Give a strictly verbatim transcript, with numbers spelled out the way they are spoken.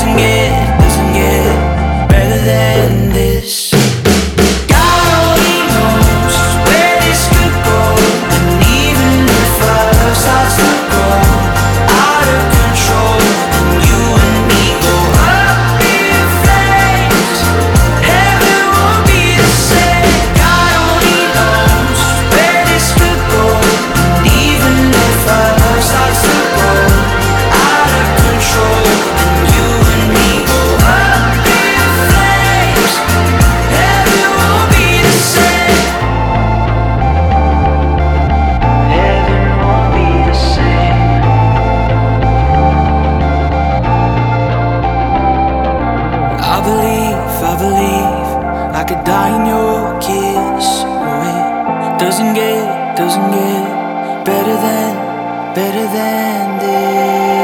doesn't get, doesn't get better than this. God only knows where this could go, and even if our love starts to grow out of control, and you and me go up in flames, heaven won't be the same. God only knows where this could go, and even if our love starts to grow out of control, and you and me go up in flames, heaven won't be the same. Heaven won't be the same. I believe, I believe I could die in your kiss. Oh, it doesn't get, doesn't get better than, better than this.